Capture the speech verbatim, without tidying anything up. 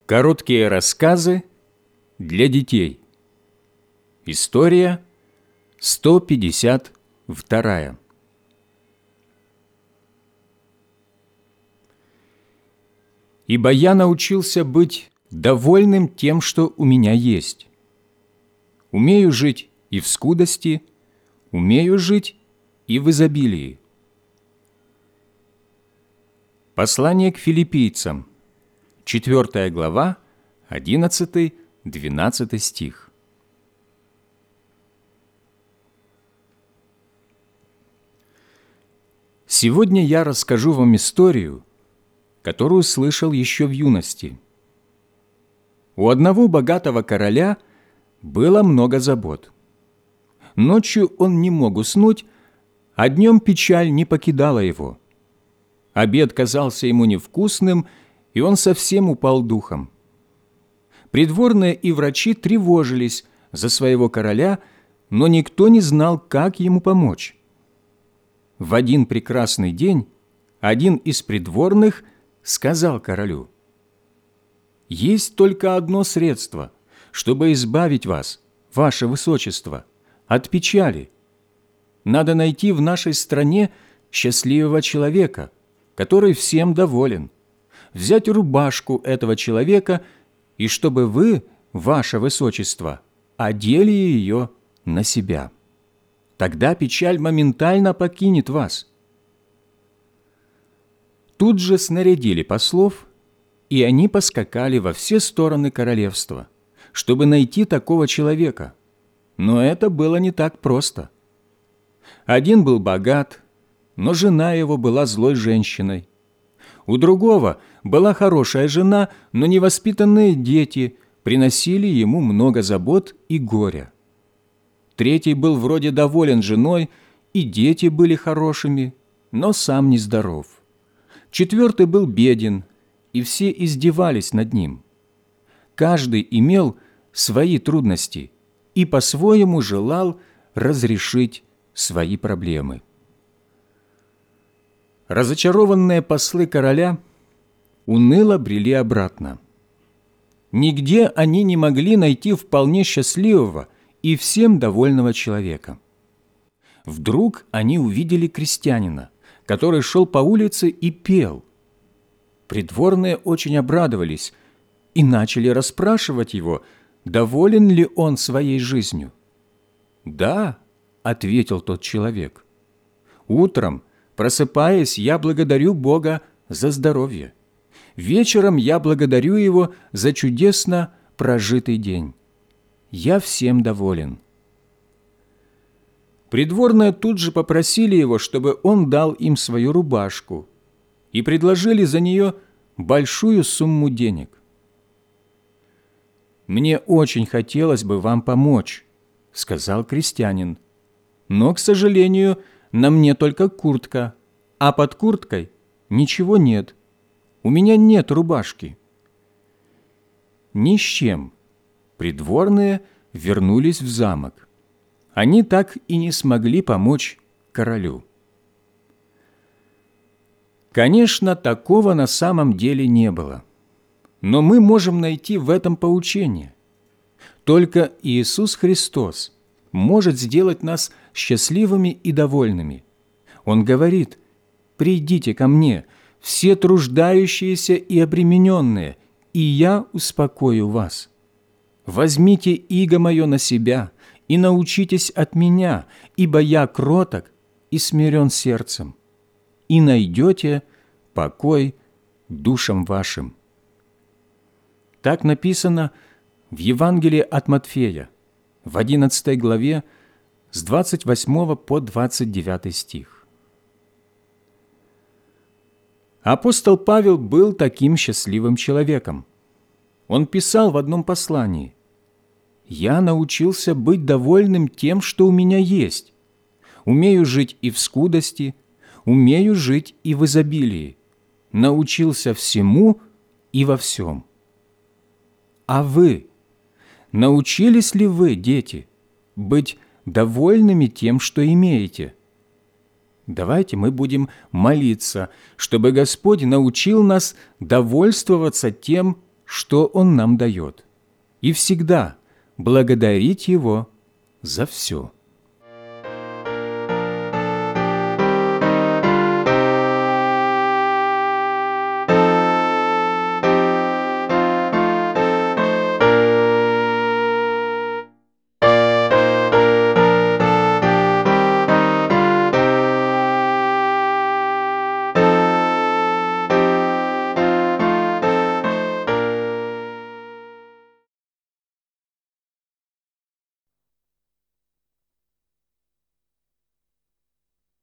Короткие рассказы для детей. История сто пятьдесят вторая. Ибо я научился быть довольным тем, что у меня есть. Умею жить и в скудости, умею жить и в изобилии. Послание к филиппийцам, четвёртая глава, одиннадцатый-двенадцатый стих. Сегодня я расскажу вам историю, которую слышал еще в юности. У одного богатого короля было много забот. Ночью он не мог уснуть, а днем печаль не покидала его. Обед казался ему невкусным, и он совсем упал духом. Придворные и врачи тревожились за своего короля, но никто не знал, как ему помочь. В один прекрасный день один из придворных сказал королю: «Есть только одно средство, чтобы избавить вас, ваше высочество, от печали. Надо найти в нашей стране счастливого человека, который всем доволен, взять рубашку этого человека, и чтобы вы, ваше высочество, одели ее на себя. Тогда печаль моментально покинет вас». Тут же снарядили послов, и они поскакали во все стороны королевства, чтобы найти такого человека. Но это было не так просто. Один был богат, но жена его была злой женщиной. У другого была хорошая жена, но невоспитанные дети приносили ему много забот и горя. Третий был вроде доволен женой, и дети были хорошими, но сам нездоров. Четвертый был беден, и все издевались над ним. Каждый имел свои трудности и по-своему желал разрешить свои проблемы. Разочарованные послы короля уныло брели обратно. Нигде они не могли найти вполне счастливого и всем довольного человека. Вдруг они увидели крестьянина, который шел по улице и пел. Придворные очень обрадовались и начали расспрашивать его, доволен ли он своей жизнью. «Да», — ответил тот человек, — «утром, просыпаясь, я благодарю Бога за здоровье. Вечером я благодарю Его за чудесно прожитый день. Я всем доволен». Придворные тут же попросили его, чтобы он дал им свою рубашку, и предложили за нее большую сумму денег. «Мне очень хотелось бы вам помочь», — сказал крестьянин, «но, к сожалению, на мне только куртка, а под курткой ничего нет. У меня нет рубашки». Ни с чем придворные вернулись в замок. Они так и не смогли помочь королю. Конечно, такого на самом деле не было. Но мы можем найти в этом поучение. Только Иисус Христос может сделать нас счастливыми и довольными. Он говорит: «Придите ко мне, все труждающиеся и обремененные, и я успокою вас. Возьмите иго мое на себя и научитесь от меня, ибо я кроток и смирен сердцем, и найдете покой душам вашим». Так написано в Евангелии от Матфея, в одиннадцатой главе, с двадцать восьмого по двадцать девятый стих. Апостол Павел был таким счастливым человеком. Он писал в одном послании: «Я научился быть довольным тем, что у меня есть. Умею жить и в скудости, умею жить и в изобилии. Научился всему и во всем». А вы? Научились ли вы, дети, быть довольными тем, что имеете? Давайте мы будем молиться, чтобы Господь научил нас довольствоваться тем, что Он нам дает, и всегда благодарить Его за все.